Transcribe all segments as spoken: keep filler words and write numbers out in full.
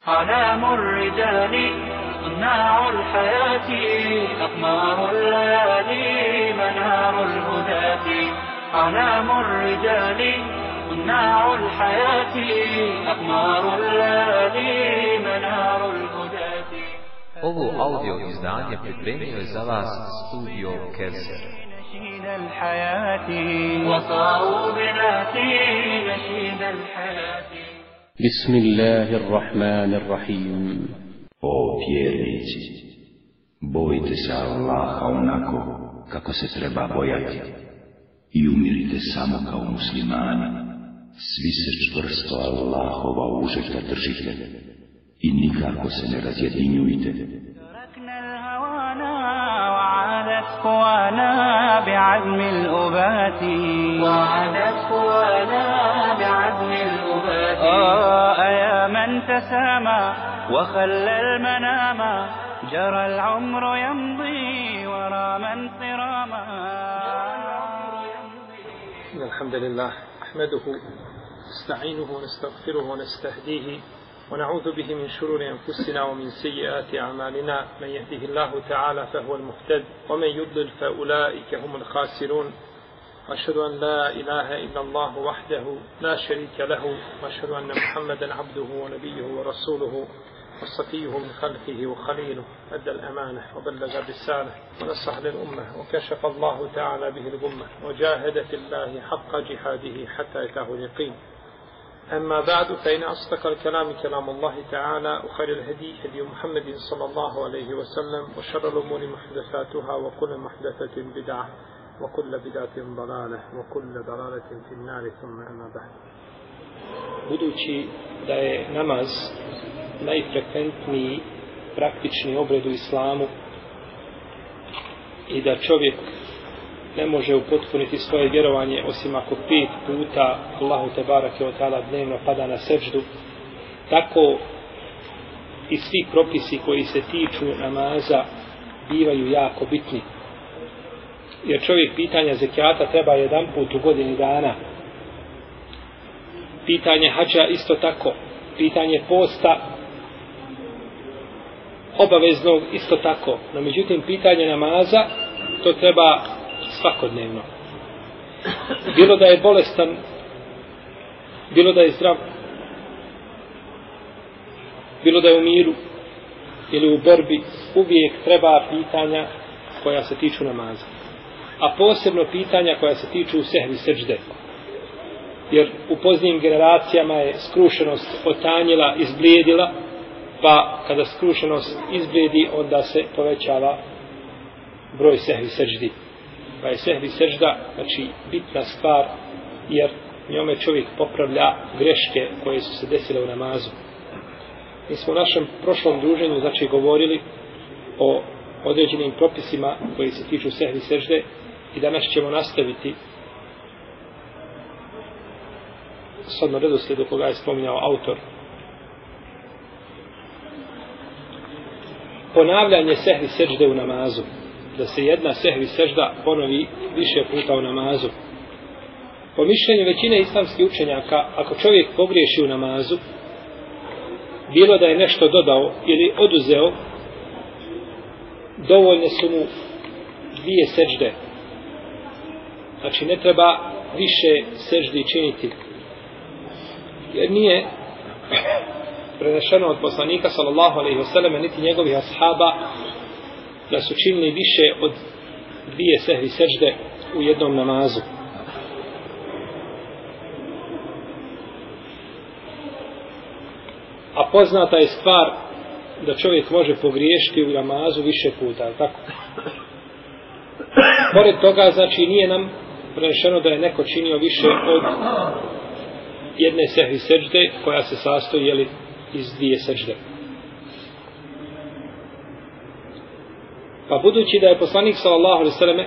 علام الرجال صناع الحياة أقمار الليالي منار الهداة علام الرجال صناع الحياة أقمار الليالي منار الهداة. Ovo audio izdanje pripremio je za vas studio Kevser. نشيد الحياة وصاروا بناتي نشيد الحياة. بسم الله الرحمن الرحيم. O vjernici, bojte se Allaha onako kako se treba bojati i umirite samo kao muslimani. Svi se čvrsto Allahova užeta držite i nikako se ne razjedinjujte. وعادت قوانا بعزم الأبات وعادت قوانا بعزم الأبات آه يا من تسامى وخلى المنام جرى العمر يمضي ورا من صراما. الحمد لله نحمده نستعينه ونستغفره ونستهديه ونعوذ به من شرور أنفسنا ومن سيئات أعمالنا. من يهده الله تعالى فهو المهتد ومن يضلل فأولئك هم الخاسرون. أشهد أن لا إله إلا الله وحده لا شريك له وأشهد أن محمدا عبده ونبيه ورسوله وصفيه من خلقه وخليله. أدى الأمانة وبلغ الرسالة ونصح للأمة وكشف الله تعالى به الغمة وجاهد في الله حق جهاده حتى أتاه اليقين. أما بعد فإن أصدق الكلام كلام الله تعالى وخير الهدي هدي محمد صلى الله عليه وسلم وشر الأمور محدثاتها وكل محدثة بدعة وكل بدعة ضلالة وكل ضلالة في النار ثم أما بعد. Budući da je namaz najfrekventniji praktični obred u islamu i da čovjek ne može upotpuniti svoje vjerovanje osim ako pet puta Allahu te barake ve taala dnevno pada na sećdu, tako i svi propisi koji se tiču namaza bivaju jako bitni. Jer čovjek pitanja zekijata treba jedan put u godini dana. Pitanje hadža isto tako. Pitanje posta obaveznog isto tako. No međutim pitanje namaza to treba svakodnevno. Bilo da je bolestan, bilo da je zdrav, bilo da je u miru ili u borbi, uvijek treba pitanja koja se tiču namaza. A posebno pitanja koja se tiču sehvi sećde. Jer u poznijim generacijama je skrušenost otanjila, izblijedila, pa kada skrušenost izblijedi, onda se povećava broj sehvi sećdi. Pa je sehvi sećda, znači bitna stvar, jer njome čovjek popravlja greške koje su se desile u namazu. Mi smo u našem prošlom druženju znači govorili o određenim propisima koji se tiču sehvi sećde i danas ćemo nastaviti shodno redoslijedu koga je spominjao autor. Ponavljanje sehvi sećde u namazu. Da se jedna sehvi sećda ponovi više puta u namazu. Po mišljenju većine islamskih učenjaka, ako čovjek pogriješi u namazu, bilo da je nešto dodao ili oduzeo, dovoljne su mu dvije sećde. Znači ne treba više sećdi činiti. Jer nije prenešeno od poslanika sallallahu alejhi ve selleme niti njegovih ashaba da su činili više od dvije sehvi sećde u jednom namazu. A poznata je stvar da čovjek može pogriješiti u namazu više puta, tako? Pored toga, znači, nije nam prenešeno da je neko činio više od jedne sehvi sećde koja se sastoji, jeli, iz dvije sećde. Pa budući da je poslanik sallallahu alejhi ve selleme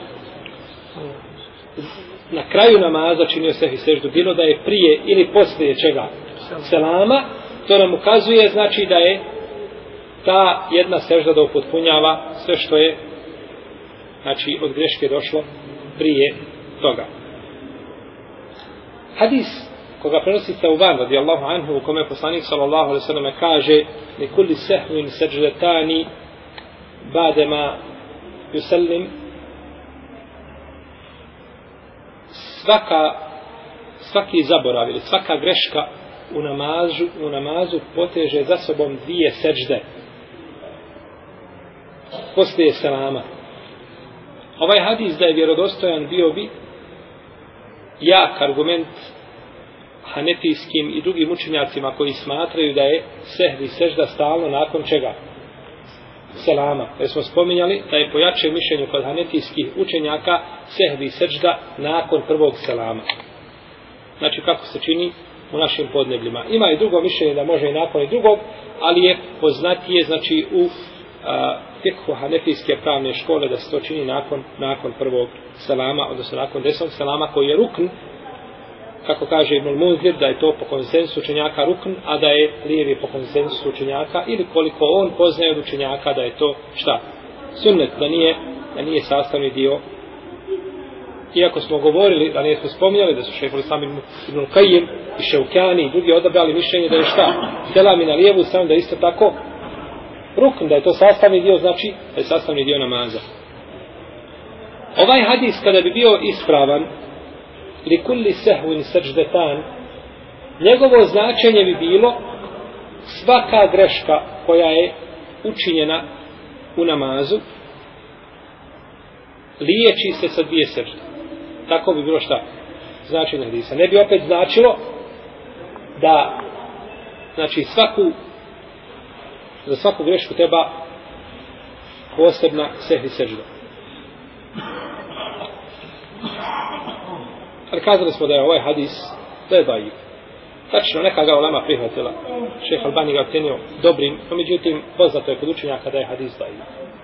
na kraju namaza činio sehvi sećdu, bilo da je prije ili poslije čega selama, to nam ukazuje znači da je ta jedna sećda da upotpunjava sve što je znači od greške došlo prije toga. Hadis koga prenosi Tauban radijallahu anhu, u kome poslanik sallallahu alejhi ve sellem kaže: "Li kulli sahwin sajdatani ba'dama yusallim." Svaka svaki zaborav ili svaka greška u namazu, u namazu poteže za sobom dvije seđde poslije selama. Ovaj hadis da je vjerodostojan bio bi jak argument hanefijskim i drugim učenjacima koji smatraju da je sehvi sežda stalno nakon čega? Selama. Jer smo spominjali da je po jačem mišljenju kod hanefijskih učenjaka sehvi sežda nakon prvog selama. Znači kako se čini u našim podnebljima. Ima i drugo mišljenje da može i nakon i drugog, ali je poznatije znači u fikhu hanefijske pravne škole da se to čini nakon, nakon prvog selama, odnosno nakon desnog selama koji je rukn, kako kaže Ibnul Munzir, da je to po konsensu učenjaka rukn, a da je lijevi po konsensu učenjaka, ili koliko on poznaje od učenjaka da je to šta? Sunnet, da nije, da nije sastavni dio. Iako smo govorili, da nije smo spominjali da su šejhul islam Ibnul Kajim i Šeukjani i drugi odabrali mišljenje da je šta? Selami na lijevu stranu, da isto tako rukn, da je to sastavni dio, znači da je sastavni dio namaza. Ovaj hadis kada bi bio ispravan, li kulli sehvin seždetan, njegovo značenje bi bilo svaka greška koja je učinjena u namazu liječi se sa dvije sežde. Tako bi bilo šta? Značenje hadisa. Ne bi opet značilo da znači svaku za svaku grešku treba posebna sehvi sežda. Ali kazali smo da je ovaj hadis da je daif. Tačno, neka ga ulema prihvatila. Šejh Albani ga ocjenio dobrim, no međutim poznato je kod učenjaka da je hadis daif.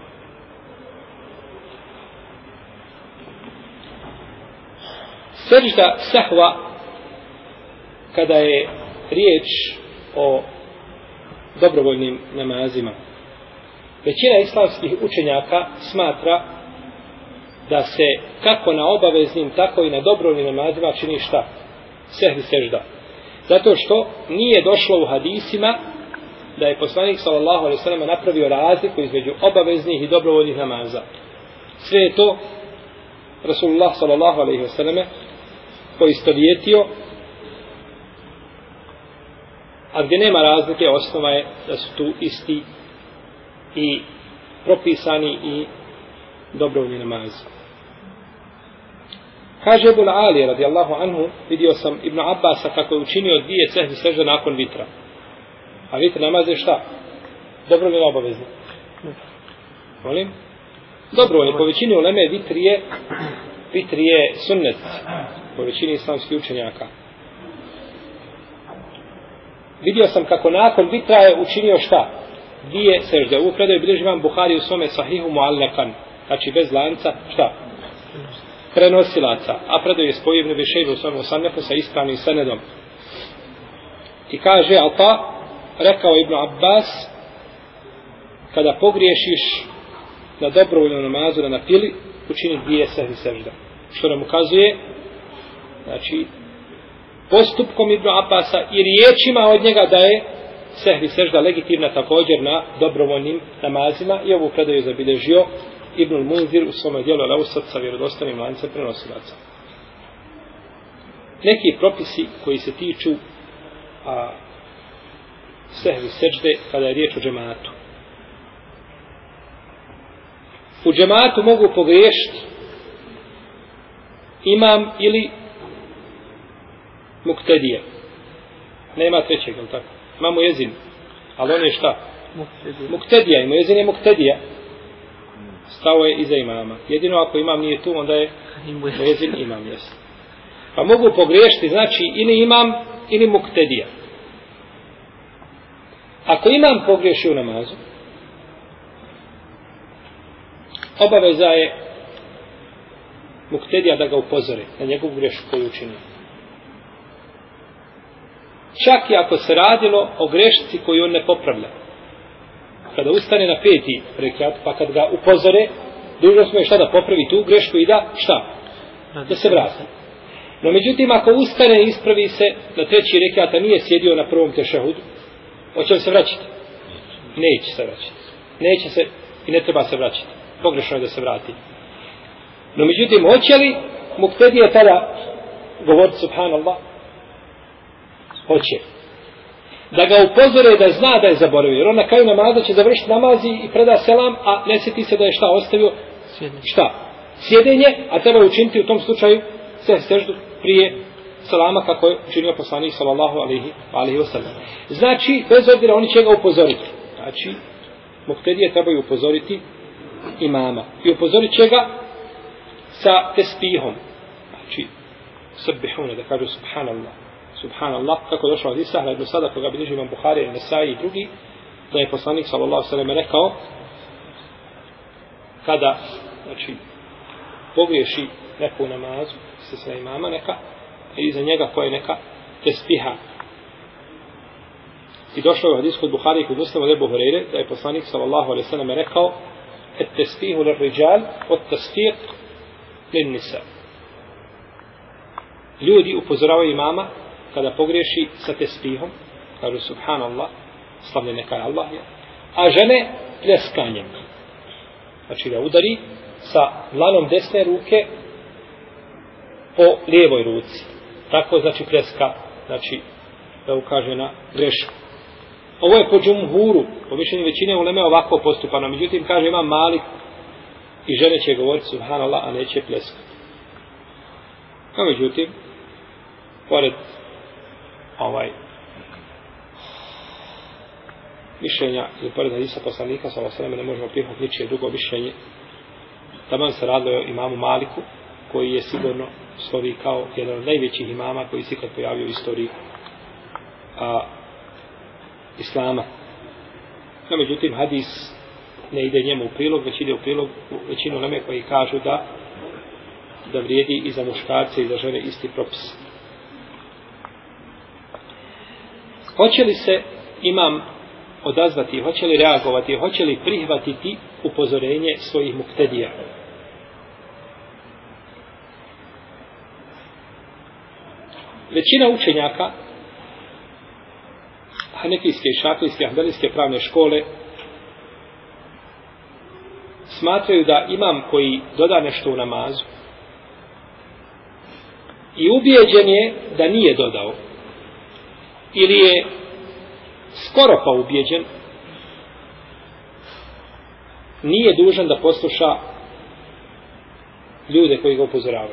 Sežda sehva, kada je riječ o dobrovoljnim namazima, većina islamskih učenjaka smatra da se kako na obaveznim, tako i na dobrovoljnim namazima čini šta? Sehvi sežda. Zato što nije došlo u hadisima da je poslanik sallallahu alejhi ve sellem napravio razliku između obaveznih i dobrovoljnih namaza. Sve je to Rasulullah sallallahu alejhi ve sellem poistovjetio, a gdje nema razlike, osnova je da su tu isti i propisani i dobrovoljni namazi. Kaže Ebul Ali radijallahu anhu, vidio sam Ibn Abbasa kako je učinio dvije sehvi sežde nakon vitra. A vitr namaz je šta? Dobrovoljno obavezno. Molim? Dobrovoljno, po većini uleme vitr je vitr je sunnet, po većini islamskih učenjaka. Vidio sam kako nakon vitra je učinio šta? Dvije sežde. Ovu predaju bilježi imam Buhari u svome sahihu muallakan, znači bez lanca, šta? Prenosilaca. A predaju je spojio Ibn Bišejbe u svome usannefu sa ispravnim senedom. I kaže Ata, rekao Ibn Abbas, kada pogriješiš na dobrovoljnom namazu, na fili, učini dvije sehvi sežda. Što nam ukazuje, znači, postupkom Ibn Abbasa i riječima od njega da je sehvi sežda legitimna također na dobrovoljnim namazima, i ovu predaju zabilježio Ibnul Munzir u svome dijelu Al-Ausat sa vjerodostojnim lancem prenosilaca. Neki propisi koji se tiču a, sehvi sežde kada je riječ o džematu. U džematu mogu pogriješiti imam ili muktedije. Nema trećeg, je li tako? Imamo jezin, ali on je šta? Muktedija. Muktedija, ima jezin je muktedija. Stao je iza imama. Jedino ako imam nije tu, onda je jezin imam, jes. Pa mogu pogriješiti, znači, ili imam, ili muktedija. Ako imam pogriješi u namazu, obaveza je muktedija da ga upozori na njegovu grešku koju učinio. Čak i ako se radilo o grešci koju on ne popravlja. Kada ustane na peti rekiat, pa kad ga upozore, dužno smo je šta da popravi tu grešku i da šta? Da se vrati. No međutim, ako ustane i ispravi se na treći rekiat, a nije sjedio na prvom tešehudu, hoće li se vraćati? Neće se vraćati. Neće se i ne treba se vraćati. Pogrešno je da se vrati. No međutim, hoće li muktedije tada govoriti subhanallah? Hoće. Da ga upozore da zna da je zaboravio. Jer on na kraju namaza će završiti namazi i preda selam, a ne sjeti se da je šta ostavio? Sjedenje. Šta? Sjedenje, a treba je učiniti u tom slučaju sve seždu prije salama kako je učinio poslanik sallallahu alejhi alejhi ve sellem. Znači, bez obzira oni će ga upozoriti. Znači, muktedije trebaju upozoriti imama. I upozorit će ga sa tespihom. Znači, sabihuna, da kažu subhanallah. Subhanallah, kako je došlo od Isahra ibn Sada, koga bilježi imam Buhari, Nesai i drugi, da je poslanik sallallahu alejhi ve sellem rekao, kada, znači, pogriješi neku namazu, se sa imama neka, i iza njega koje neka tespiha. I došlo je u hadisku od Buhari i kod Muslima od Ebu Hureyre, da je poslanik sallallahu alejhi ve sellem rekao, et tespihu lir rijal, od tasfiq lin nisa. Ljudi upozoravaju imama kada pogriješi sa tespihom, kažu subhanallah, slavljen neka je Allah, a žene pljeskanjem. Znači da udari sa dlanom desne ruke po lijevoj ruci. Tako znači pljeska, znači da ukaže na grešku. Ovo je po džumhuru, po mišljenju većine uleme ovako postupano, međutim kaže imam Malik i žene će govoriti subhanallah, a neće pleskati. A međutim, pored ovaj mišljenja ili pored hadisa poslanika sallallahu alejhi ve sellem ne možemo prihvatiti ničije drugo mišljenje. Taman se radilo o imamu Maliku, koji je sigurno slovi kao jedan od najvećih imama koji se ikad pojavio u istoriji a, islama. No, međutim, hadis ne ide njemu u prilog, već ide u prilog većinu uleme koji kažu da da vrijedi i za muškarce i za žene isti propis. Hoće li se imam odazvati, hoće li reagovati, hoće li prihvatiti upozorenje svojih muktedija? Većina učenjaka hanefijske, šafijske, hanbelijske pravne škole smatraju da imam koji doda nešto u namazu i ubijeđen je da nije dodao ili je skoro pa ubijeđen, nije dužan da posluša ljude koji ga upozoravaju.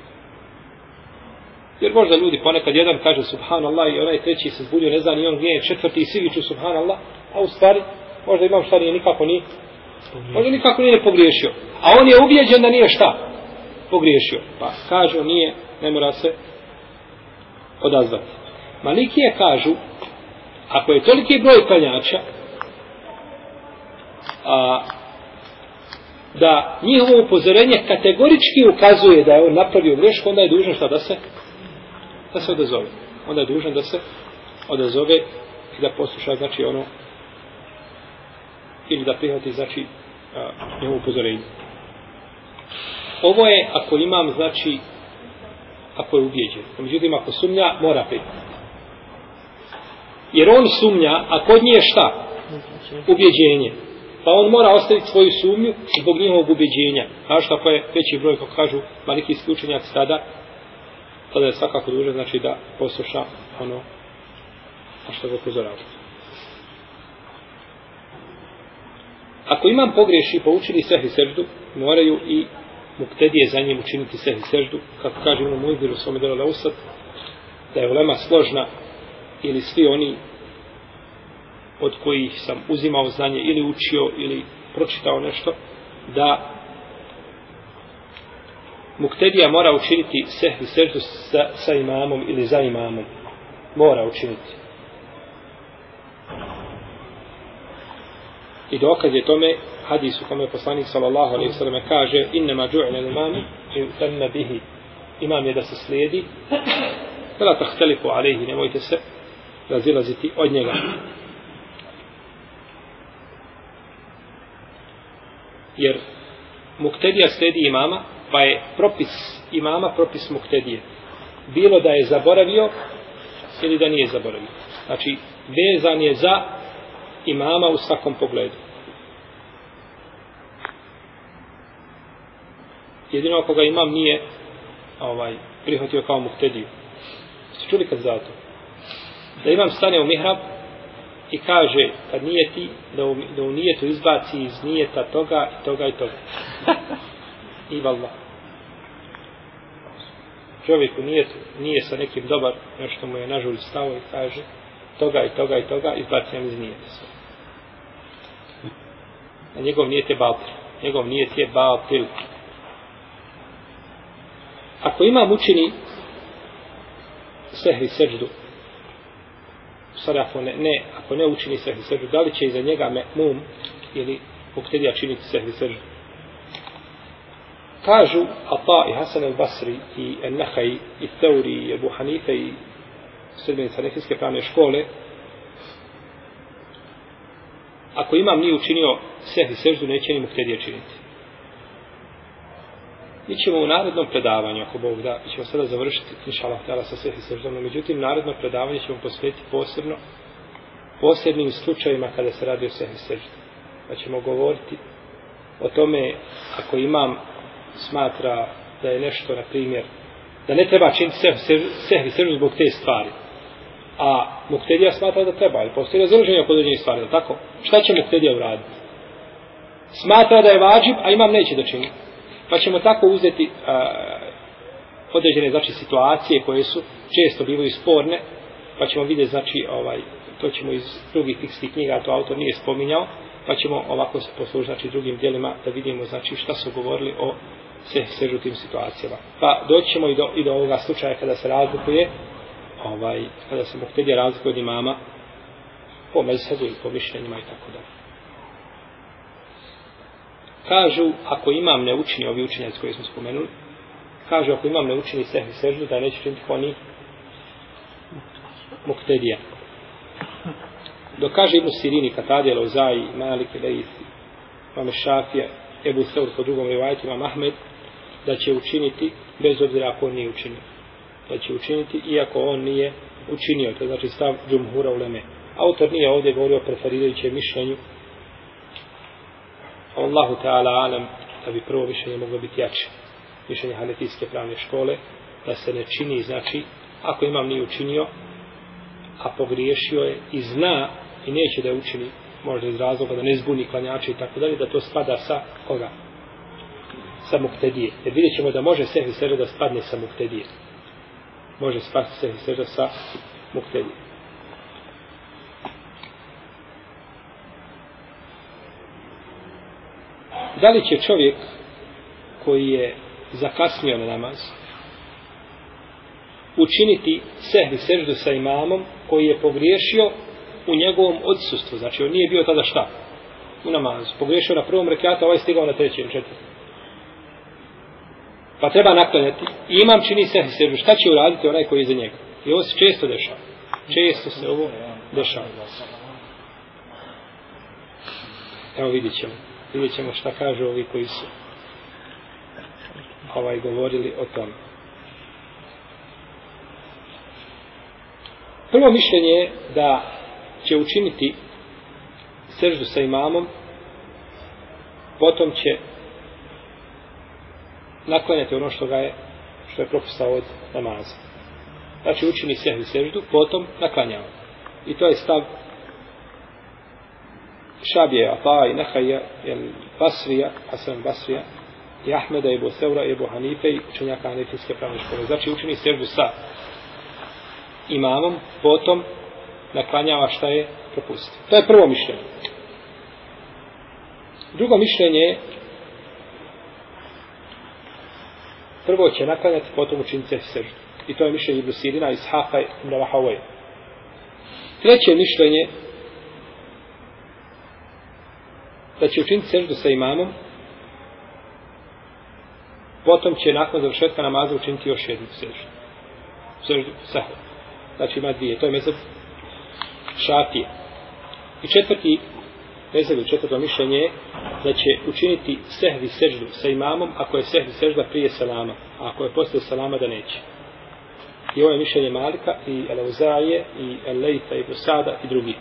Jer možda ljudi ponekad jedan kaže subhanallah i onaj treći se zbudio, ne zna ni on gdje je, četvrti i svi viču subhanallah, a u stvari možda imam šta nije nikako ni možda nikako nije pogriješio. A on je ubijeđen da nije šta pogriješio. Pa kažu nije, ne mora se odazvati. Malikije kažu, ako je toliki broj klanjača, a, da njihovo upozorenje kategorički ukazuje da je on napravio grešku, onda je dužan šta da se da se odazove. Onda je dužan da se odazove i da posluša, znači ono, ili da prihvati, znači, njegovo upozorenje. Ovo je ako imam, znači, ako je ubijeđen. Međutim, ako sumnja, mora prihvatiti. Jer on sumnja, a kod nje je šta? Ubjeđenje. Pa on mora ostaviti svoju sumnju zbog njihovog ubjeđenja. Znaš, ako je veći broj, kako kažu malikijski učenjaci tada, tada je svakako dužan, znači da posluša ono a što ga upozorava. Ako imam pogreši pa učini sehvi seždu, moraju i muktedije za njim učiniti sehvi seždu, kako kaže Ibn Munzir u svome delu Lausat, da je ulema složna ili svi oni od kojih sam uzimao znanje ili učio ili pročitao nešto, da muktedija mora učiniti sehvi seždu sa, sa imamom ili za imamom. Mora učiniti. I dokaz je tome hadis u kome poslanik sallallahu alejhi ve sellem kaže innama ju'ila al-imam yutamma bihi. Imam je da se slijedi. Fala tahtalifu alayhi, nemojte se razilaziti od njega. Jer muktedija slijedi imama, pa je propis imama propis muktedije. bilo da je zaboravio ili da nije zaboravio. Znači, vezan je za imama u svakom pogledu. Jedino ako ga imam nije ovaj, prihvatio kao muhtediju. Ste čuli kad zato? Da imam stane u mihrab i kaže kad nijeti, da u, da u nijetu izbaci iz nijeta toga i toga i toga. I vallah. Čovjek u nijetu nije sa nekim dobar, nešto mu je nažulj stavo i kaže toga i toga i toga, izbacim iz nijeta sve. A njegov nijet je batil. Njegov nijet je batil. Ako imam učini sehri seždu, stvari ako ne, ne, ako ne učini sehri seždu, da li će iza njega me'mum ili muktedija činiti sehri seždu? Kažu Ata i Hasan al-Basri i An-Nahai i Thauri i Abu Hanife i sredbenica nefijske pravne škole, ako imam nije učinio sehri seždu, neće ni muktedija činiti. Mi ćemo u narednom predavanju, ako Bog da, mi ćemo sada završiti inšallah ta'ala sa sehri seždom, no međutim naredno predavanje ćemo posvetiti posebno posebnim slučajima kada se radi o sehri seždu. Pa ćemo govoriti o tome ako imam smatra da je nešto, na primjer, da ne treba činiti sehri seždu zbog te stvari, a muktedija smatra da treba, ali postoji razilaženje oko određenih stvari, da tako? Šta će muktedija uraditi? Smatra da je vađib, a imam neće da čini. Pa ćemo tako uzeti a, određene znači situacije koje su često bivaju sporne, pa ćemo vidjeti znači ovaj to ćemo iz drugih fikskih knjiga, to autor nije spominjao, pa ćemo ovako se poslužiti znači drugim djelima da vidimo znači šta su govorili o se sežu tim situacijama. Pa doći ćemo i do, i do ovoga slučaja kada se razlikuje ovaj kada se muktedija razlikuje od imama po mezhebu i po mišljenjima i tako dalje. Kažu, ako imam ne učini, ovi učenjaci koji smo spomenuli, kažu, ako imam ne učini sehri seždu, da neće činiti ko ni muktedija. Dok kaže Ibn Sirini, Katadija, Lauzaji, Malik, Leif, Imam Šafija, Ebu Thawr, po drugom rivajetu, Imam Ahmed, da će učiniti, bez obzira ako on nije učinio. Da će učiniti, iako on nije učinio. To je znači stav džumhura uleme. Autor nije ovdje govorio o preferirajućem mišljenju, Allahu ta'ala alam, da bi prvo mišljenje moglo biti jače. Mišljenje hanefijske pravne škole, da se ne čini, znači, ako imam nije učinio, a pogriješio je i zna i neće da je učini, možda iz razloga da ne zbuni klanjače i tako dalje, da to spada sa koga? Sa muktedije. Jer vidjet ćemo da može sehri sežda da spadne sa muktedije. Može spasti sehri sežda sa muktedije. Da li će čovjek koji je zakasnio na namaz učiniti sehri seždu sa imamom koji je pogriješio u njegovom odsustvu? Znači on nije bio tada šta? U namazu. Pogriješio na prvom rekatu, ovaj stigao na trećem, četvrtom. Pa treba naklanjati. I imam čini sehri seždu. Šta će uraditi onaj koji je iza njega? I ovo se često dešava. Često se ovo dešava. Evo vidjet ćemo. Vidjet ćemo šta kažu ovi koji su ovaj govorili o tom. Prvo mišljenje je da će učiniti seždu sa imamom, potom će naklanjati ono što ga je što je propisao od namaza. Znači učini sehri seždu, potom naklanjava. I to je stav Šabije, Ata i Nahaja, Basrija, Hasan Basrija, i Ahmeda, i Ebu Thawra, i Ebu Hanife i učenjaka hanefijske pravne škole. Znači učini seždu sa imamom, potom naklanjava šta je propustio. To je prvo mišljenje. Drugo mišljenje je prvo će naklanjati, potom učiniti sehri seždu. I to je mišljenje Ibn Sirina, Ishaqa i Ibn Rahawaj. Treće mišljenje da će učiniti seždu sa imamom, potom će nakon završetka namaza učiniti još jednu seždu. Seždu sahva. Znači ima dvije. To je mezheb Šafije. I četvrti mezheb, četvrto mišljenje je da će učiniti sehvi seždu sa imamom ako je sehvi sežda prije salama. A ako je posle salama da neće. I ovo je mišljenje Malika i Al-Auzaije i Al-Lejta i Ibn Sada i drugi.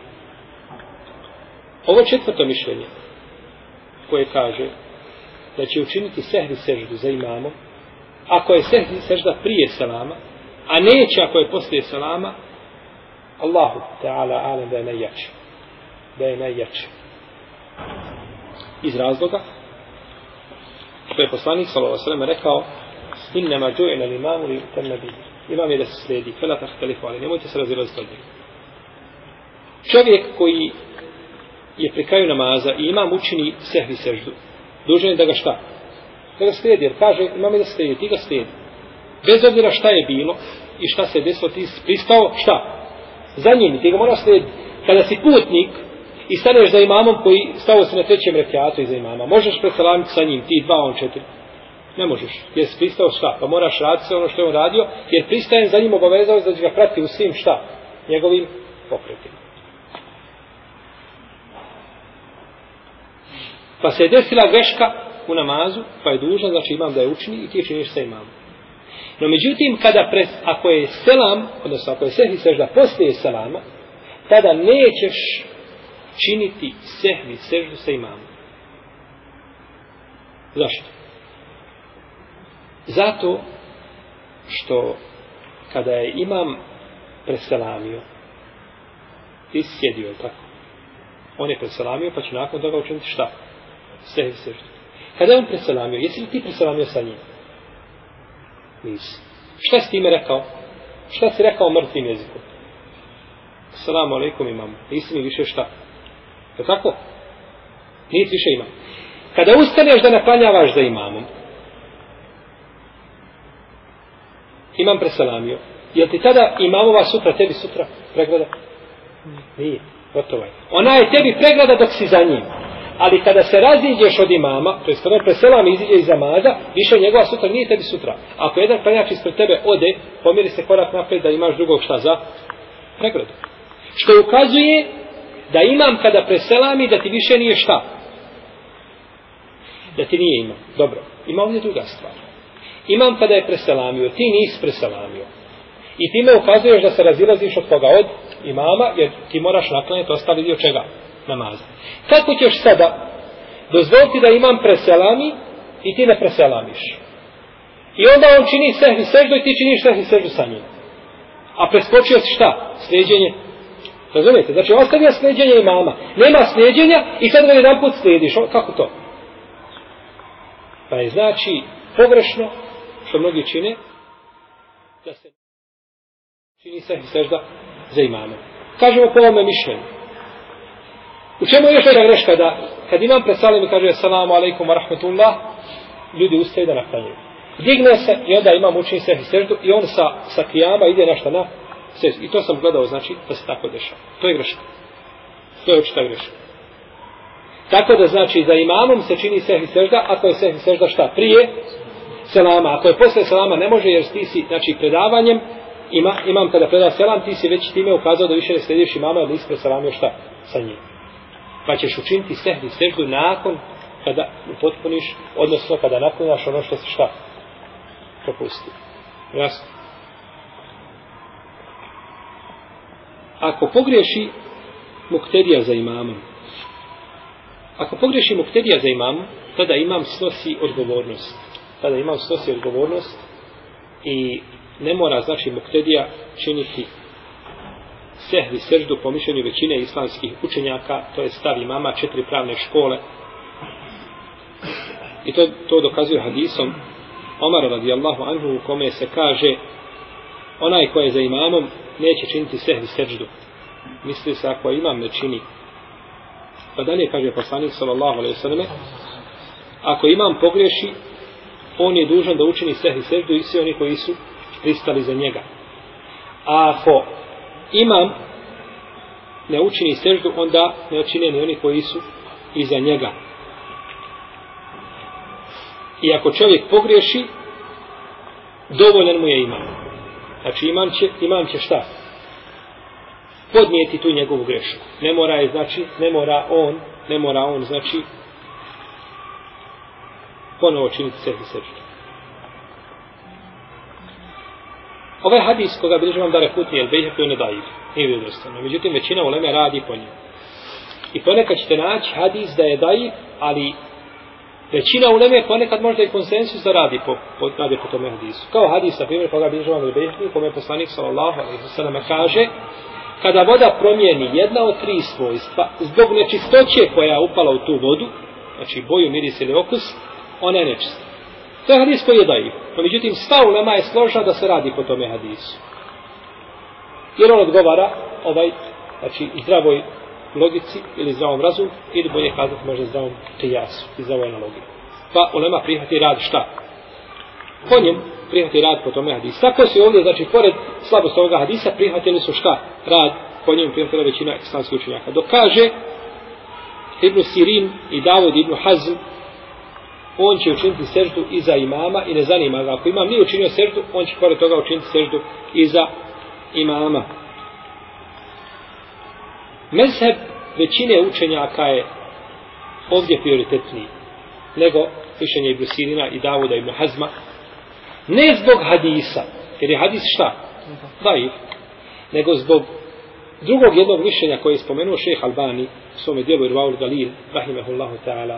Ovo četvrto mišljenje koje kaže da će učiniti sehvi seždu za imamom, ako je sehvi sežda prije selama, a neće ako je poslije selama, Allahu Teala alem da je najjači. Da je najjači. Iz razloga što je poslanik sallallahu alejhi ve sellem rekao: "Innama ju'ila al-imamu li yutamma bihi." Imam je da se slijedi, fela tahtalifu alayhi, nemojte se razilaziti od njega. Čovjek koji je pri kraju namaza i imam učini sehvi seždu, dužan je da ga šta? Da ga slijedi, jer kaže imam je da slijedi, ti ga slijedi. Bez obzira šta je bilo i šta se desilo, ti pristao šta? Za njim, ti ga moraš slijediti. Kada si putnik i staneš za imamom koji stao se na trećem rekiatu iza imama, možeš preselamiti sa njim, ti dva, on četiri. Ne možeš, jer si pristao šta? Pa moraš raditi sve ono što je on radio, jer pristajem za njim obavezao da će ga prati u svim šta? Njegovim pokretima. Pa se je desila greška u namazu, pa je dužan, znači imam da je učini i ti činiš sa imamom. No međutim, kada pres, ako je selam, odnosno ako je sehvi sežda poslije selama, tada nećeš činiti sehvi seždu sa imamom. Zašto? Zato što kada je imam preselamio, ti si sjedio, tako? On je preselamio, pa će nakon toga učiniti šta? Sehvi seždu. Kada je on preselamio, jesi li ti preselamio sa njim? Nisi. Šta si time rekao? Šta si rekao mrtvim jezikom? Assalamu alaikum imam. Nisi mi više šta? Je tako? Nisi više imam. Kada ustaneš da naklanjavaš za imamom, imam preselamio, jel ti tada imamova sutra, tebi sutra pregleda? Nije. Gotovo je. Ona je tebi pregleda dok si za njim. Ali kada se raziđeš od imama, to je kada preselam iziđe iz namaza, više njegova sutra nije tebi sutra. Ako jedan klanjač ispred tebe ode, pomjeri se korak naprijed da imaš drugog šta za pregled. Što ukazuje da imam kada preselami da ti više nije šta. Da ti nije imam. Dobro. Ima ovdje druga stvar. Imam kada je preselamio, ti nisi preselamio. I time ukazuješ da se razilaziš od koga? Od imama, jer ti moraš naklanjati ostali dio čega? Namaza. Kako ćeš sada dozvoliti da imam preselami i ti ne preselamiš? I onda on čini sehvi seždu i ti činiš sehvi seždu sa njim. A preskočio si šta? Slijedjenje. Razumijete? Znači ostavio slijedjenje imama. Nema slijedjenja i sad ga jedan put slijediš. Kako to? Pa je znači pogrešno, što mnogi čine, da se čini sehvi sežda za imama. Kažemo po ovome mišljenju. U čemu je još jedna greška da kad imam presalim i kaže assalamu alaikum wa rahmatullah, ljudi ustaju da naklanjaju. Digne se i onda imam učini sehvi seždu i on sa, sa kijama ide na šta na seždu. I to sam gledao, znači da se tako dešava. To je greška. To je očita greška. Tako da znači za imamom se čini sehvi sežda, ako je sehvi sežda šta? Prije selama. Ako je posle selama ne može jer ti si, znači predavanjem, ima, imam kada preda selam, ti si već time ukazao da više ne slediš imama ili ispred selamio šta sa njim. Pa ćeš učiniti sehvi seždu nakon kada upotpuniš, odnosno kada naklonjaš ono što se šta propusti. Jasno. Ako pogriješi muktedija za imamom, ako pogriješi muktedija za imamom, tada imam snosi odgovornost. Tada imam snosi odgovornost i ne mora, znači, muktedija činiti sehvi seždu po mišljenju većine islamskih učenjaka, to je stav imama četiri pravne škole. I to, to dokazuje hadisom Omara radijallahu anhu u kome se kaže onaj ko je za imamom neće činiti sehvi seždu. Misli se ako imam ne čini. Pa dalje kaže poslanik sallallahu alejhi ve selleme, ako imam pogriješi, on je dužan da učini sehvi seždu i svi oni koji su pristali za njega. A ako imam ne učini seždu, onda ne učine ni oni koji su iza njega. I ako čovjek pogriješi, dovoljan mu je imam. Znači imam će, imam će šta? Podnijeti tu njegovu grešku. Ne mora je, znači, ne mora on, ne mora on, znači, ponovo činiti sehvi seždu. Ovaj hadis koga bilježi vam Dare Kutni el Bejheqi on je daif, nije vjerodostojno. Međutim, većina uleme radi po njemu. I ponekad ćete naći hadis da je daif, ali većina uleme ponekad možda i konsensus da radi po, po, radi po tome hadisu. Kao hadis, na primjer, koga bilježi vam el Bejheqi, kome poslanik sallallahu alejhi ve sellem kaže: kada voda promijeni jedna od tri svojstva, zbog nečistoće koja je upala u tu vodu, znači boju, miris ili okus, ona je nečista. To je hadis koji je daif. No, međutim, sva ulema je složna da se radi po tome hadisu. Jer on odgovara ovaj, znači, zdravoj logici ili zdravom razumu, ili bolje kazati možda zdravom kijasu i zdravoj analogiji. Pa ulema prihvati rad šta? Po njem prihvati rad po tome hadisu. Tako se ovdje, znači, pored slabosti ovoga hadisa, prihvatili su šta? Rad, po njem prihvatila većina islamskih učenjaka. Dok kaže Ibn Sirin i Davud Ibn Hazm, on će učiniti seždu iza imama i ne zanima ga. Ako imam nije učinio seždu, on će pored toga učiniti seždu iza imama. Mezheb većine učenjaka je ovdje prioritetniji nego mišljenje Ibn Sirina i Davuda Ibn Hazma. Ne zbog hadisa, jer je hadis šta? Daif. Nego zbog drugog jednog mišljenja koje je spomenuo šejh Albani u svome dijelu Irvaul Galil, rahimehullahu ta'ala.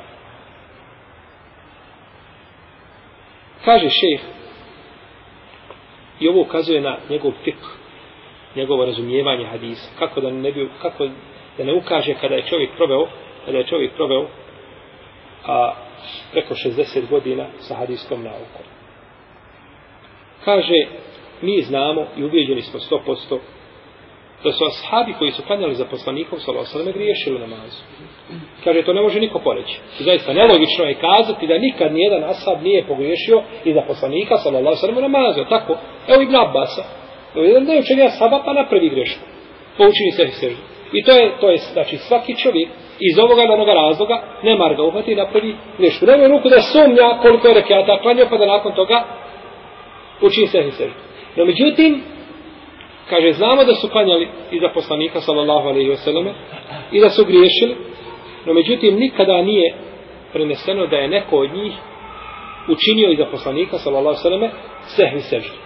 Kaže šejh, i ovo ukazuje na njegov fiqh, njegovo razumijevanje hadisa, kako da ne bi, kako da ne ukaže kada je čovjek proveo, kada je čovjek proveo a, preko šezdeset godina sa hadijskom naukom. Kaže, mi znamo i ubijeđeni smo sto posto da su ashabi koji su klanjali za poslanikom sallallahu alejhi ve sellem griješili namazu. Kaže, to ne može niko poreći. I zaista nelogično je kazati da nikad nijedan ashab nije pogriješio i za poslanika sallallahu alejhi ve sellem namazu. Tako, evo Ibn Abbasa, jedan da je učenja ashaba pa napravi grešku. Poučini se seždu. I to je, to je, znači svaki čovjek iz ovoga ili onoga razloga ne mar ga uhvati i napravi grešku. Nema ruku da sumnja koliko je rekata klanjao pa da nakon toga učini se seždu. No međutim, kaže, znamo da su klanjali iza poslanika sallallahu alejhi ve selleme i da su griješili, no međutim nikada nije preneseno da je neko od njih učinio iza poslanika sallallahu alejhi ve selleme sehvi seždu.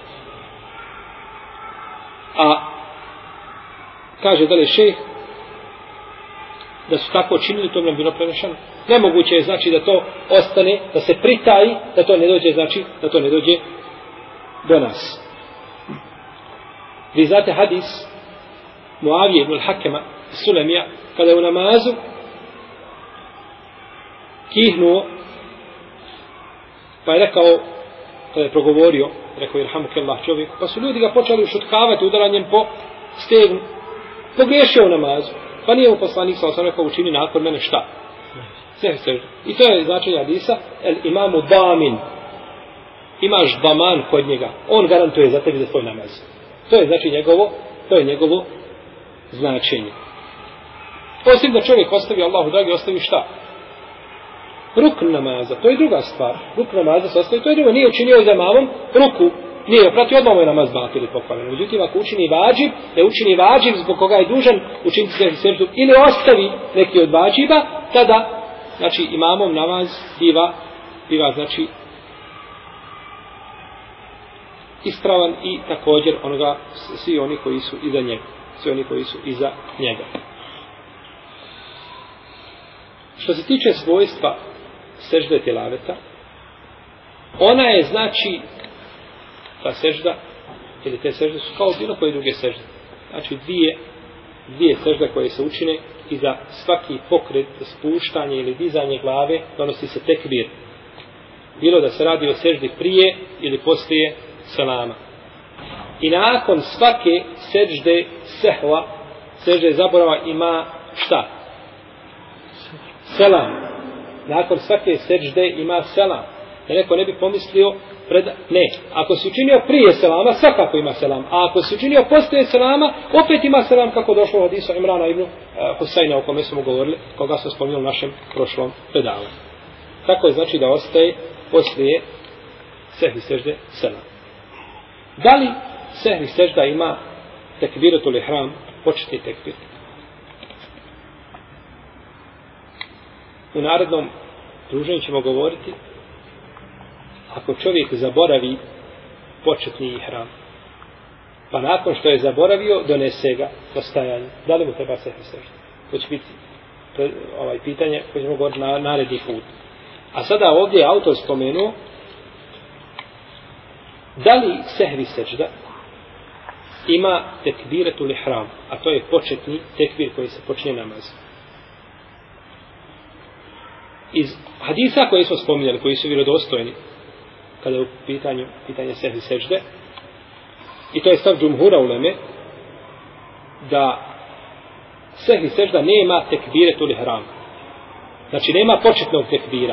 A kaže dalje šejh da su tako činili, to nam bilo prenešeno. Nemoguće je znači da to ostane, da se pritaji, da to ne dođe, znači da to ne dođe do nas. Vi znate hadis Muavije ibn al-Hakema Sulemija, kada je u namazu kihnuo, pa je rekao, kada je progovorio, rekao je irhamukallah čovjek, pa su ljudi ga počeli ušutkavati udaranjem po stegnu. Pogriješio u namazu, pa nije mu poslanik sa osam rekao učini nakon mene šta? Sve seždu. I to je značenje hadisa, el imamu damin. Imaš daman kod njega, on garantuje za tebi za tvoj namaz. To je znači njegovo, to je njegovo značenje. Osim da čovjek ostavi, Allahu dragi, ostavi šta? Rukn namaza, to je druga stvar. Rukn namaza se ostavi, to je drugo. Nije učinio za mamom ruku, nije opratio odmah moj namaz batil ili pokvaren. Međutim, ako učini vađib, da učini vađib zbog koga je dužan učiniti se seždu ili ostavi neki od vađiba, tada, znači, imamom namaz biva, biva, znači, ispravan i također onoga, svi oni koji su iza njega. Svi oni koji su iza njega. Što se tiče svojstva sežde tilaveta, ona je znači ta sežda, ili te sežde su kao bilo koje druge sežde. Znači dvije, dvije sežde koje se učine i za svaki pokret, spuštanje ili dizanje glave donosi se tekbir. Bilo da se radi o seždi prije ili poslije selama. I nakon svake sežde sehva, sežde zaborava ima šta? Selam. Nakon svake sežde ima selam. Da neko ne bi pomislio pred... Ne. Ako si učinio prije selama, svakako ima selam. A ako si učinio poslije selama, opet ima selam kako došlo od Hadisu Imrana ibn uh, Husajna o kome smo govorili, koga smo spominjali u našem prošlom predavanju. Tako je znači da ostaje poslije sehvi sežde selam. Da li sehvi sežda ima tekbiratul ihram, početni tekbir? U narednom druženju ćemo govoriti ako čovjek zaboravi početni ihram, Pa nakon što je zaboravio, donese ga do stajanja. Da li mu treba sehvi sežda? To će biti to je, ovaj, pitanje koje ćemo govoriti na naredni put. A sada ovdje je autor spomenuo da li sehvi sežda ima tekbiretul ihram, a to je početni tekbir koji se počinje namaz. Iz hadisa koje smo spominjali, koji su vjerodostojni kada je u pitanju pitanje sehvi sežde, i to je stav džumhura uleme, da sehvi sežda nema tekbiretul ihram. Znači nema početnog tekbira.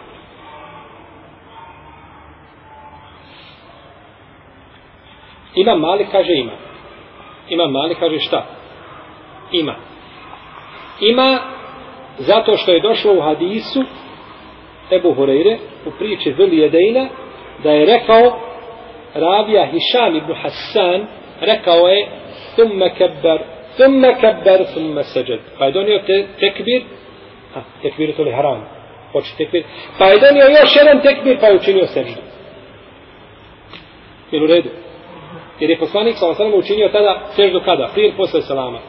Imam Malik kaže ima. Imam Malik kaže šta? Ima. Ima zato što je došlo u hadisu Ebu Hureyre u priči Zul Jedejna da je rekao ravija Hišam ibn Hasan, rekao je thumme kebber, thumme kebber, thumme seđed. Pa je donio te, tekbir, a, tekbir to li haram, hoće tekbir, pa je donio još jedan tekbir, pa je učinio seđdu. Jel u redu? Jer je poslanik sallallahu alejhi ve sellem učinio tada seždu kada? Prije ili posle selama?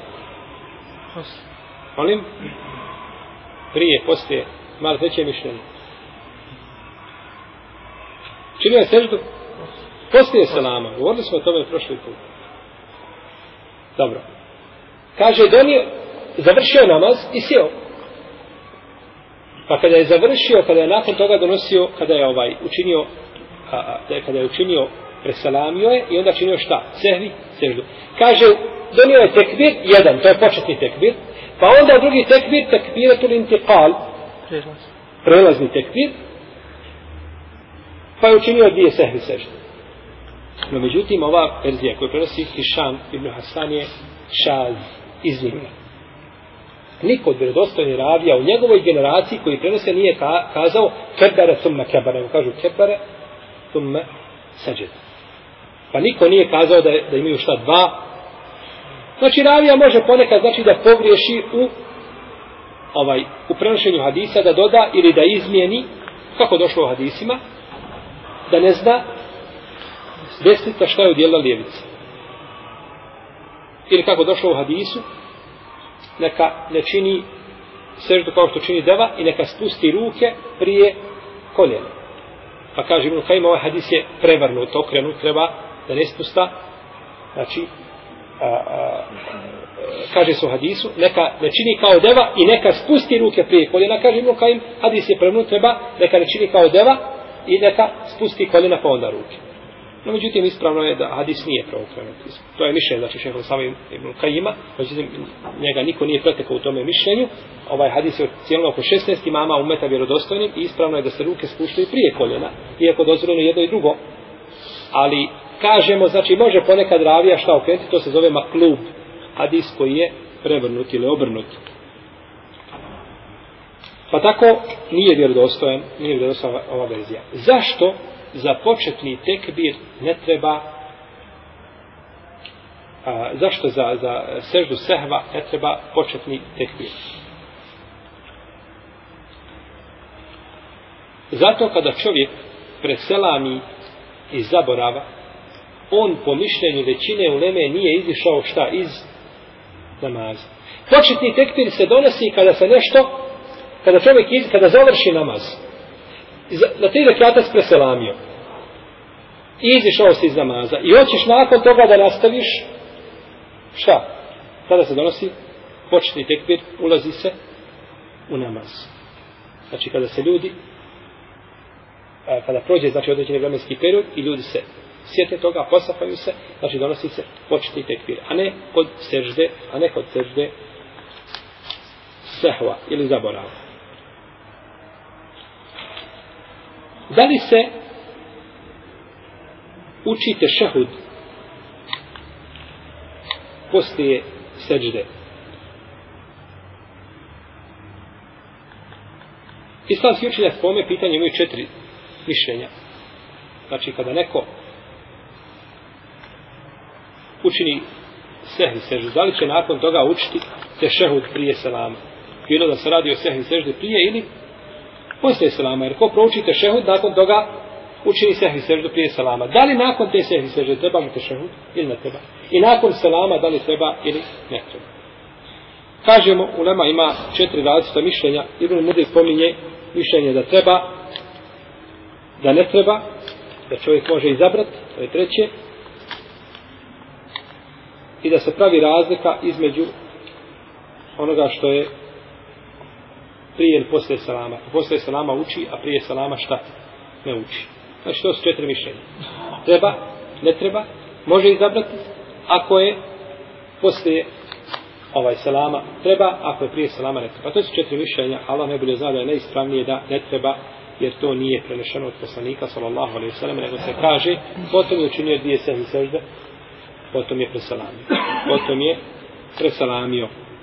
Molim? Prije, poslije, malo treće mišljenje. Činio je seždu? Poslije selama. Govorili smo o tome prošli put. Dobro. Kaže, donio, završio namaz i sjeo. Pa kada je završio, kada je nakon toga donosio, kada je ovaj učinio, a, a, kada je učinio, preselamio je i onda činio šta? Sehvi, seždu. Kaže, donio je tekbir, jedan, to je početni tekbir, pa onda drugi tekbir, tekbiratul intiqal, prelazni tekbir, pa je učinio dvije sehvi sežde. No međutim, ova verzija koju prenosi Hišam ibn Hasan je šaz, iznimna. Niko od vjerodostojnih ravija u njegovoj generaciji koji prenose nije ka, kazao kebere thumme kebere, nego kažu kebere thumme seđed. Pa niko nije kazao da, je, da imaju šta dva. Znači ravija može ponekad znači da pogriješi u ovaj u prenošenju hadisa, da doda ili da izmijeni kako došlo u hadisima, da ne zna desnica šta je udjelila lijevica. Ili kako došlo u hadisu, neka ne čini seždu kao što čini deva i neka spusti ruke prije koljena. Pa kaže Ibn Kajim, ovaj hadis je prevrnut, okrenut, treba da ne spusta, znači, a, a, kaže se u hadisu, neka ne čini kao deva i neka spusti ruke prije koljena, kaže Ibn Kajim, hadis je prevrnut, treba, neka ne čini kao deva i neka spusti koljena pa onda ruke. No, međutim, ispravno je da hadis nije preokrenut. To je mišljenje, znači šeho sami Ibn Kajima, međutim, njega niko nije pretekao u tome mišljenju. Ovaj hadis je cijelno oko šesnaest imama umeta vjerodostojnim i ispravno je da se ruke spuštaju prije koljena, iako dozvoljeno jedno i drugo. Ali, kažemo, znači, može ponekad ravija šta okrenuti, to se zove maklub, hadis koji je prevrnut ili obrnut. Pa tako nije vjerodostojan, nije vjerodostojan ova verzija. Zašto za početni tekbir ne treba, a, zašto za, za seždu sehva ne treba početni tekbir? Zato kada čovjek preselami iz zaborava, on po mišljenju većine uleme nije izišao šta iz namaza. Početni tekbir se donosi kada se nešto, kada čovjek iz, kada završi namaz. Na tri rekata si preselamio. I izišao si iz namaza. I hoćeš nakon toga da nastaviš šta? Kada se donosi početni tekbir, ulazi se u namaz. Znači kada se ljudi kada prođe znači određeni vremenski period i ljudi se sjete toga, posafaju se, znači donosi se početni tekbir, a ne kod sežde, a ne kod sežde sehva ili zaborava. Da li se uči tešehud poslije sežde? Islamski učenjac po ome pitanje imaju četiri mišljenja. Znači kada neko učini sehvi seždu, da li će nakon toga učiti tešehud prije selama? Bilo da se radi o sehvi sežde prije ili poslije selama, jer ko prouči tešehud, nakon toga učini sehvi seždu prije selama. Da li nakon te sehvi sežde treba mu tešehud ili ne treba? I nakon selama da li treba ili ne treba? Kažemo, ulema ima četiri različita mišljenja. Ibn Mudrik pominje mišljenje da treba, da ne treba, da čovjek može izabrati, to je treće, i da se pravi razlika između onoga što je prije ili poslije selama. Poslije selama uči, a prije selama šta? Ne uči. Znači to su četiri mišljenja. Treba, ne treba, može izabrati, ako je poslije ovaj selama treba, ako je prije selama ne treba. To su četiri mišljenja, Allah najbolje zna da je najispravnije da ne treba, jer to nije prenešeno od poslanika sallallahu alejhi ve sellem, nego se kaže potom je učinio dvije sehvi sežde, potom je preselamio. Potom je preselamio.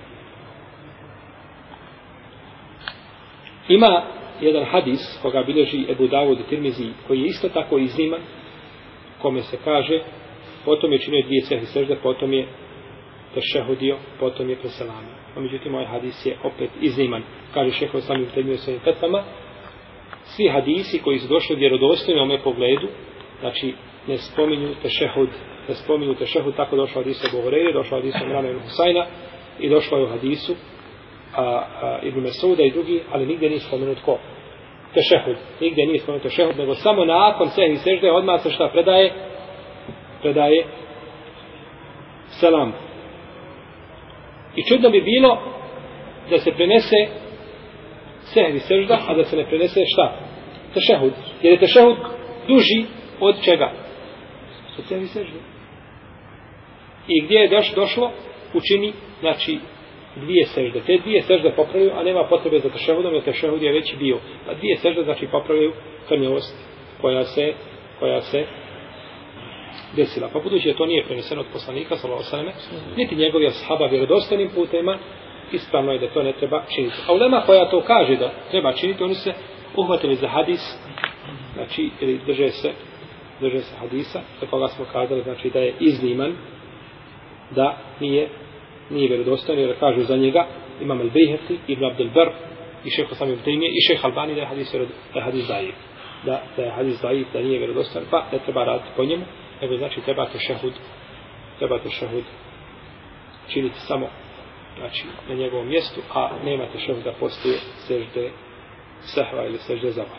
Ima jedan hadis koga bilježi Ebu Davud i Tirmizi, koji je isto tako izniman, kome se kaže potom je činio dvije sehvi sežde, potom je tešehudio, potom je preselamio. A međutim, ovaj hadis je opet izniman. Kaže šehol samim temio svojim petama, svi hadisi koji su došli vjerodostojno u ome pogledu, znači ne spominju tešehud, ne spominju tešehud, tako došlo u hadisu Abu Hurajre, došlo u hadisu Imrana ibn Husajna i došlo je u hadisu a, a, Ibn Mesuda i drugi, ali nigdje nije spomenut ko? Tešehud. Nigdje nije spomenut tešehud, nego samo nakon sehvi sežde odmah se šta predaje? Predaje selam. I čudno bi bilo da se prenese sehvi sežda, a da se ne prenese šta? Tešehud. Jer je tešehud duži od čega? Od sehvi sežde. I gdje je doš, došlo? Učini, znači, dvije sežde. Te dvije sežde popravljaju, a nema potrebe za tešehudom, jer tešehud je već bio. A dvije sežde, znači, popravljaju krnjovost koja se, koja se desila. Pa budući da to nije preneseno od poslanika, sallallahu alejhi ve sellem, niti njegovi ashaba vjerodostojnim putima, ispravno je da to ne treba činiti. A ulema koja to kaže da treba činiti, oni se uhvatili za hadis, znači, ili drže se, drže se hadisa, za koga smo kazali, znači, da je izniman, da nije, nije vjerodostojan, jer kažu za njega Imam al-Bejhaqi, Ibn Abdel Bar, i šejh Osama ibn Tejmije, i šejh Albani, da je hadis, da je hadis daif. Da, da je hadis daif, da nije vjerodostojan, pa ne treba raditi po njemu, nego znači treba tešehud, treba tešehud činiti samo, znači, na njegovom mjestu, a nema tešehud da postoje sežde sehva ili sežde zavara.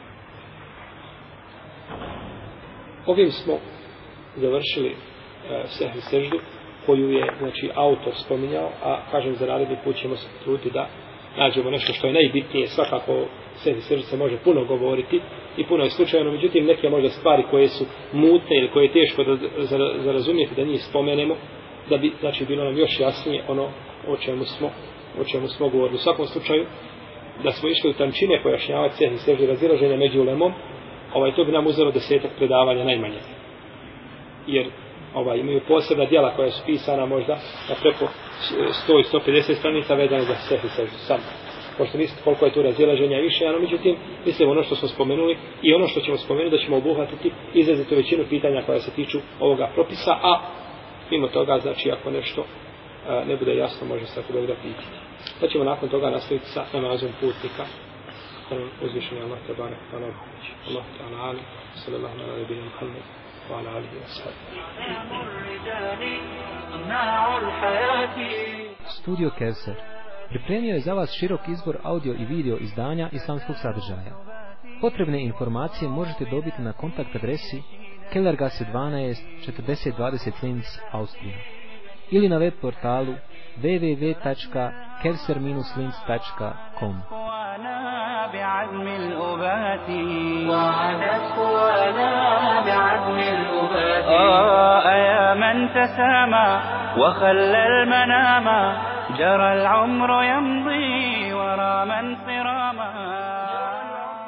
Ovim smo završili e, sehvi seždu, koju je, znači, autor spominjao, a kažem, za naredni put ćemo se truditi da nađemo nešto što je najbitnije. Svakako sehvi seždu se može puno govoriti i puno je slučajno, međutim neke možda stvari koje su mutne ili koje je teško da, za, za razumijeti da njih spomenemo, da bi, znači, bilo nam još jasnije ono o čemu smo, o čemu smo govorili. U svakom slučaju, da smo išli u tančine pojašnjavati sehvi seždu, razilaženja među ulemom, ovaj, to bi nam uzelo desetak predavanja najmanje. Jer ovaj, imaju posebna djela koja su pisana možda na preko sto i sto pedeset stranica vezane za sehvi seždu sam. Pošto mislite koliko je tu razilaženja više, ano, međutim, mislim ono što smo spomenuli i ono što ćemo spomenuti da ćemo obuhvatiti izrazito većinu pitanja koja se tiču ovoga propisa, a mimo toga, znači, ako nešto a, ne bude jasno, može se ako Bog da pititi. Da ćemo nakon toga nastaviti sa namazom putnika. Uzvišenje Allah te barek wa ta'ala pomoći. Allah ta'ala ali, sallallahu ala nabina Muhammed, wa ala alihi wa sahbihi. Studio Kevser pripremio je za vas širok izbor audio i video izdanja islamskog sadržaja. Potrebne informacije možete dobiti na kontakt adresi Kellergasse dvanaest četrdeset dvadeset Linz, Austrija, ili na web portalu w w w tačka kevser dash linz tačka com. بعزم الأبات وعدت ولا بعزم الأبات آه يا من تسامى وخلى المنام جرى العمر يمضي ورا من صراما